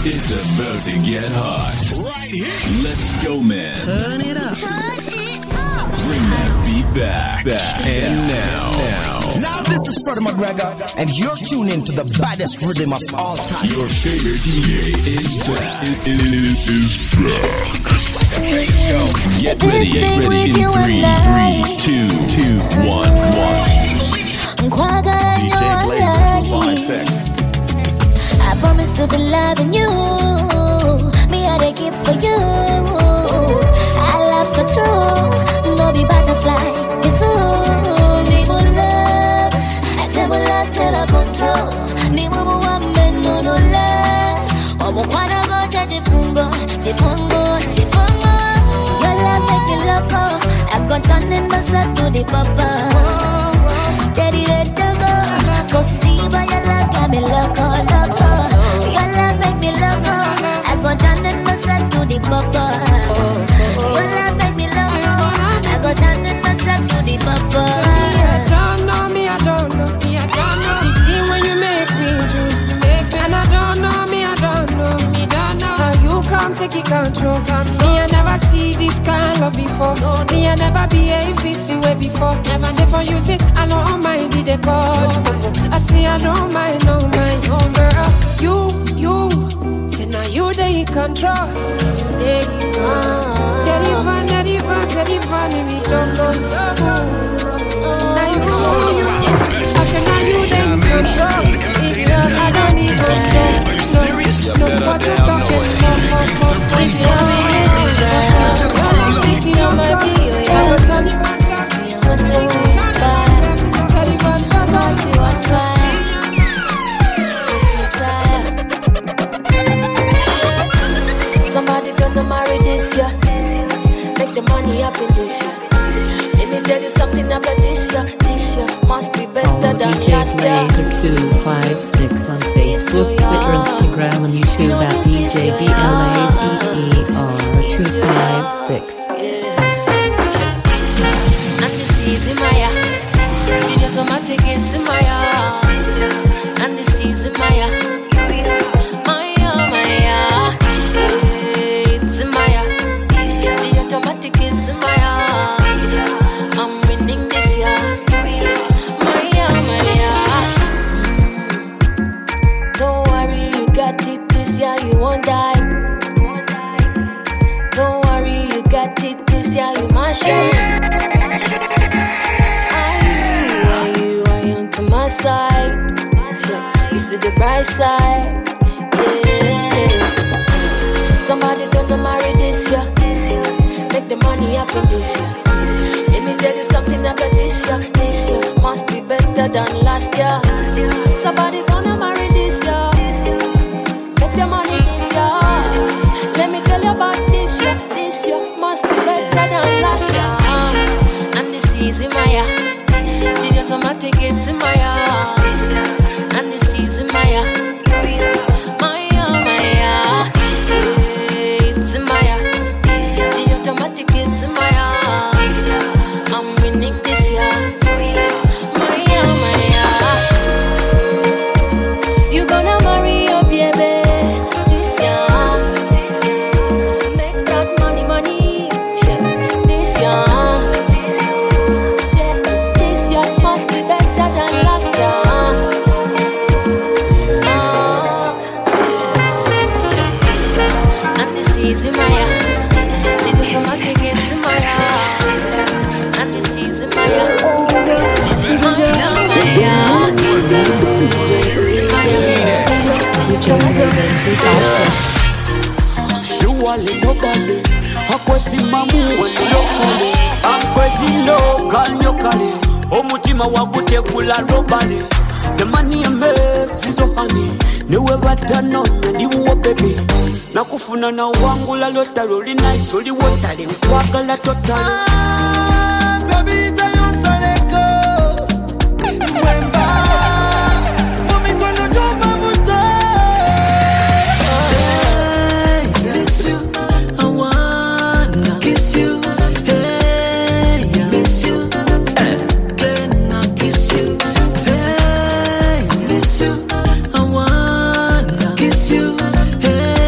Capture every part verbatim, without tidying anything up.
It's about to get hot. Right here. Let's go, man. Turn it up. Turn it up. Bring that beat back. back. And now. Now. Now this is Freddie McGregor, and you're tuned in to the baddest rhythm of all time. Your favorite D J is back. It is back. Let's go. Get ready. Get ready in three, three, two, two, one, one. D J Blaze Five Six. I promise to be loving you. Me I dey keep for you. I love so true. No be butterfly. It's all Nemo love. I tell me love till I control. Nemo one no no love. Omo kwana go chachi fungo, chifungo, chifungo. Your love make me loco. I got turning myself to the papa. Daddy let go. Go see by your love got me loco, loco. Your love make me loco. I go turning myself to the papa. Your love make me loco. I go turning myself to the papa. Me I don't know, me I don't know, me I don't know. The thing when you make me do, make me. And I don't know, me I don't know, me don't know. How you come take it control, control. Me I never see this kind of before. No, me I never behave this way before. Never say for you say I don't mind the decor. I say I don't mind, no mind, no girl. You, you, say now you they in control. You they in control. Teddy Van, Teddy Van, Teddy Van, me don't go, don't go. Now you, you, I say now you they in control. I don't even care. Are you serious? No, no, what you talking about? I'm thinking of my deal. I was turning myself. I was taking myself. Teddy Van, Van, somebody gonna marry this year. Make the money up in this year. Let me tell you something about this year. This year must be better Follow than D J last year. Blazer two five six on Facebook, Twitter, Instagram, and YouTube at D J B L A Z E R two five six. And this is Maya. Did you automatic into Maya? And this is Maya. Maya, Maya. It's Maya. Did you automatic into Maya? I'm winning this year. Maya, Maya. Don't worry, you got it this year. You won't die. Don't worry, you got it this year. You must shine. Are you, are you onto my side? Yeah. You see the bright side. Yeah. Somebody gonna marry this year. Make the money happen this year. Let me tell you something about this year. This year must be better than last year. Somebody gonna marry this year. Make the money this year. Let me tell you about this year. This year must be better than last year. And this is Maya. Did automatic it's Maya. And this is Maya. Maya, Maya. It's Maya. Did automatic it's Maya. I'm winning this year. Maya, Maya. You gonna marry your baby this year. Make that money, money. Yeah, this year. Yeah, this year must be better than last year. Oh, yeah. And this is Maya. Did you come and get to Maya? And this is Maya. D J Blazer two five six. Surely nobody hakwesimamu wendilokole ankwezino kanyokale omutima wagutegula robale the money you make sizo honey niwe batanonya ndiwo baby nakufuna na wangula lotalo linaiso liwotale nkwagala totale baby tayonsaleko wemba mumikono joma muta miss you I wanna kiss you hey I miss you can I kiss you hey I miss you I wanna kiss you hey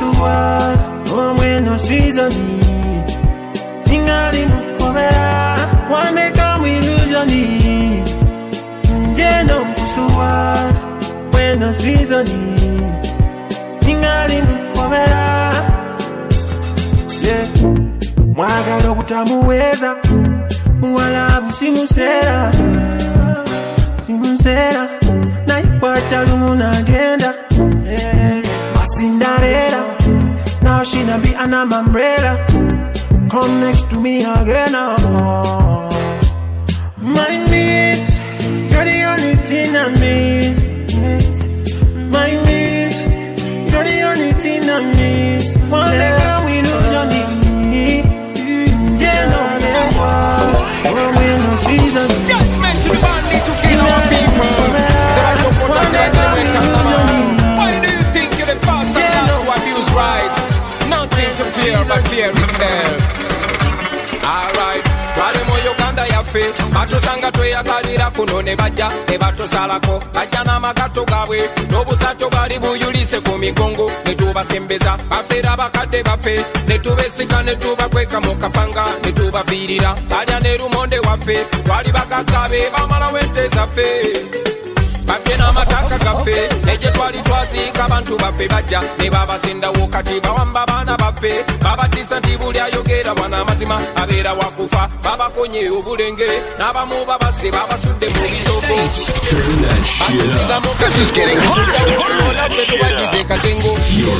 kusua omweno seasoni ningali mukobera wandeka mu illusioni njeno kusua omweno seasoni ningali mukobera yeah. Mwagala okutamuweza wala simusera simusera naye kwatalumu nagenda yeah. Masindarera now she na be an umbrella come next to me again oh. My needs you're the only thing I miss my needs you're the only thing I miss one day girl we lose your need yeah no oh we no season judgment to the bandit to kill our people so I don't put us right there why do you think you're the past and last to abuse rights nothing to fear but fear itself alright wale moyo kanda ya fe batusanga tweyagalira kuno ne bajja ne batusalako bajja n'amagato gaabwe n'obusato bali buyulise ku migongo ne tubasembeza bafeera bakadde bafe ne tubesika ne tubakweka mu kapanga ne tubafiirira balya ne lumonde waffe twali bagaggabe bamala wente zaffe baffe n'amataka gaffe negye twali twaziika abantu baffe bajja ne babasendawo kati bawamba baana baffe babatisa nti buli ayogera wana amazima abeera wakufa babakonye obulenge n'abamu babase babasudde mu bitoko batusigamu katiolaffe tubaddize katengo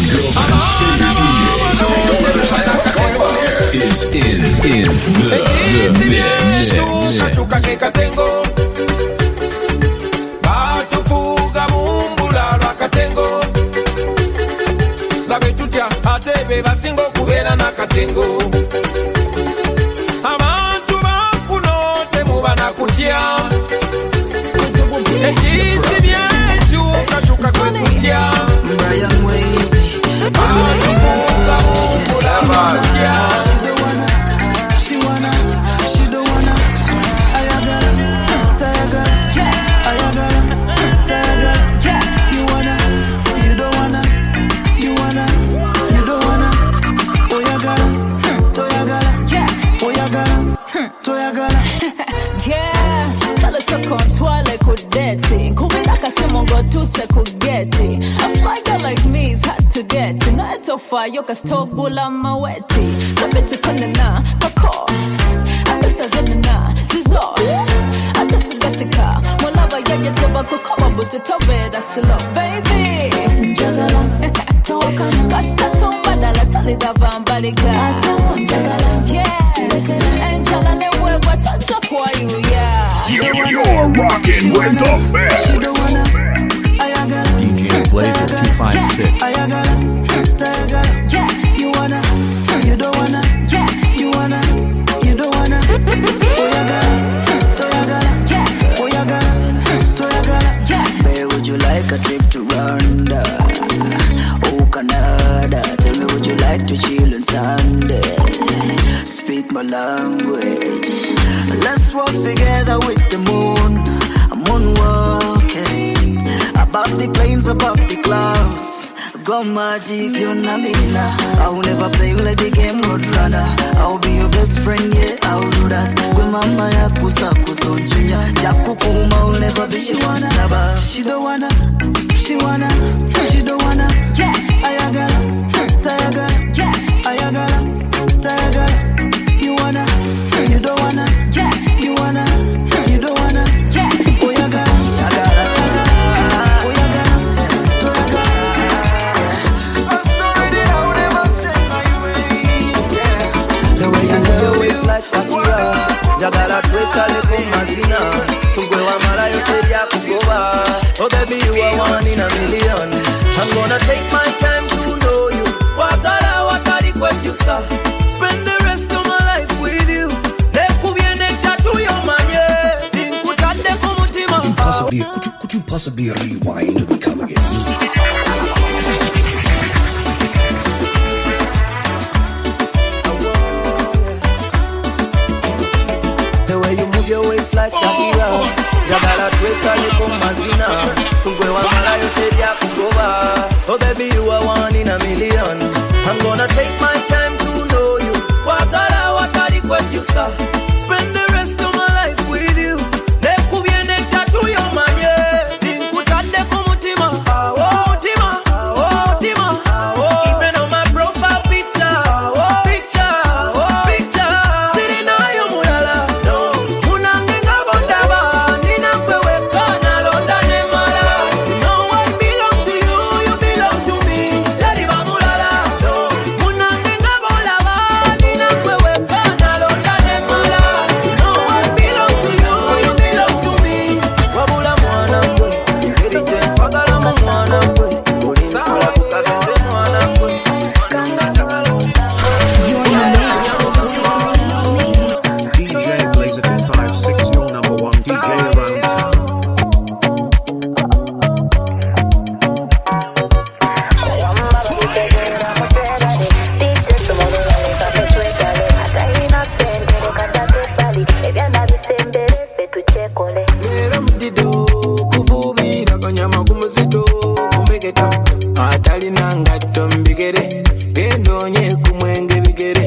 is in in the the mix katukake katengo batufuga mumbula lwa katengo gabe tutya ate be basinga okubeera n'akatengo abantu bakuno temuba nakutya ekiisi byekyukakyuka kwe kutya batufuga mumbula lwa kutya A fly girl like me is hard to get. Not so far, you can stop bula maweti. Kabetu kanana, kako. Apesa zenana, zizo. Atasi gatika, molava yaya tobako kama busi tobe da silo. Baby, jagala, tokana. Kasta tomba dala tali da vambalika. Yeah, and jala ne weba touch up for you, yeah. You're rocking with the best. D J Blazer two five six. Yeah. You wanna, you don't wanna, yeah. You wanna, you don't wanna. Oh yeah, girl, to ya girl, oh yeah, girl, to ya girl. Yeah. Babe, would you like a trip to Rwanda? Oh Canada, tell me would you like to chill on Sunday? Speak my language. Let's walk together with the moon. I'm moonwalking. Above the plains, above the clouds. Go magic, you know me now. I will never play like the game Roadrunner. I'll be your best friend, yeah, I'll do that. When mama ya kusa kusonchunya, Jakukuma will never be your one. She don't wanna, she wanna, she don't wanna. Yeah, Ayagala, Tayagala, yeah, Ayagala, Tayagala. You wanna, you don't wanna, yeah, you wanna, you don't wanna, yeah. Oh Ayagala, Ayagala. Jagala twesa leko mazina Tugwe wa mara yote ya kugoba Oh baby you are one in a million I'm gonna take my time to know you Wakara wakari kwetu sa Spend the rest of my life with you Neku viene tatu yo manye Tinkutande kumutima Could you possibly, could you, could you possibly rewind and come again? Your waist like Shakira Jagala twesa leko mazina Tugwe wa mala yote ya kugoba Oh baby you are one in a million bigere endonye kumwenge bigere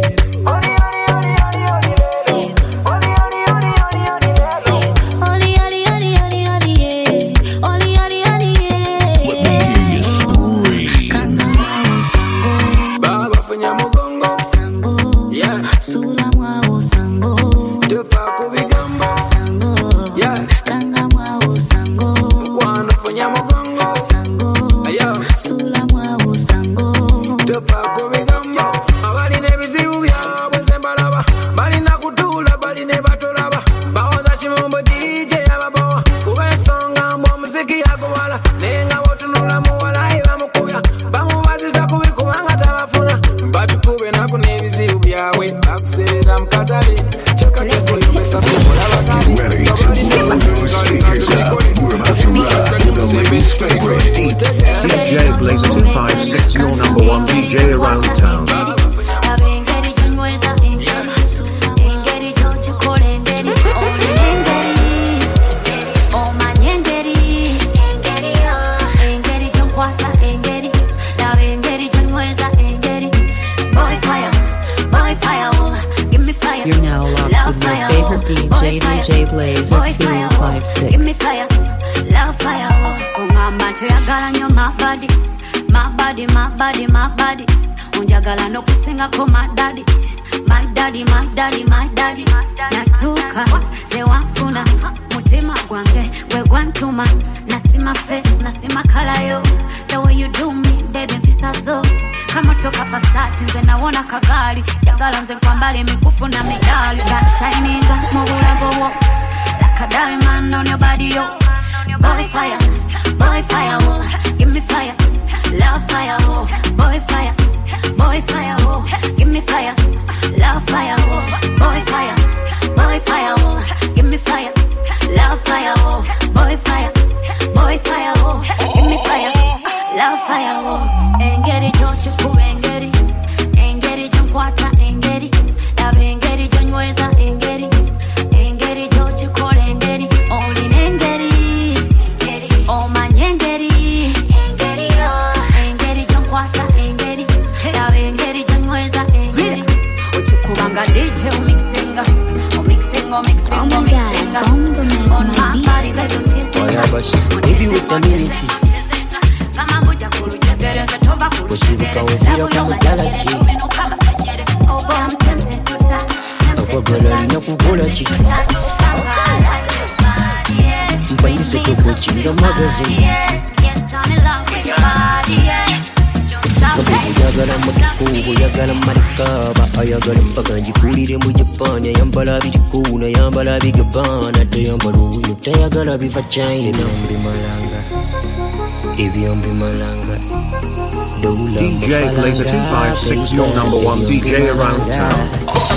D J Blazer two five six, your number one D J around town.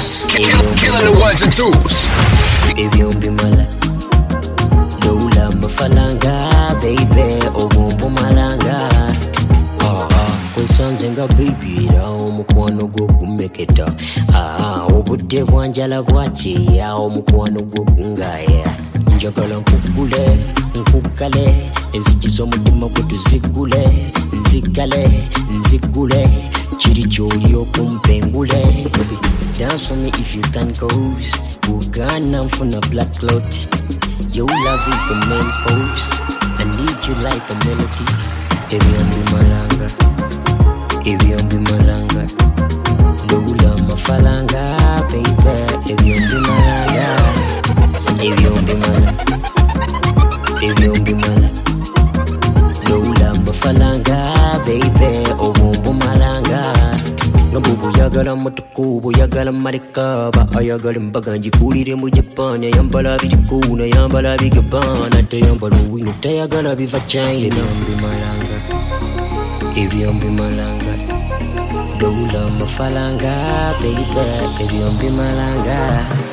Kill, killing the ones and twos. Doula mafalanga, baby, obumbu malanga. Ah ah, kwensanze nga baby da omukwano gwo kumeketa. Ah, obudde bwanjala bwakiya omukwano gwo kungaya. Njagala nkukule, nkukale, enzigi z'omutima gwe tuzigule, nzigale, nzigule, kiri ky'oli okumpengule. Dance for me if you can cause, Uganda nfuna black clout. Your love is the main pose. I need you like a melody. Ebyombi malanga, ebyombi malanga. Doula mafalanga, baby. Ebyombi malanga, ebyombi malanga, ebyombi malanga. Doula mafalanga, baby. Obumbu malanga. Ngabubu yagala mutukubu yagala marikaba ayagala embaga njikulire mu Japan yambala bitikuna yambala bigabana tayambala wino tayagala biva China ebyombi malanga ebyombi malanga doula mafalanga baby ebyombi malanga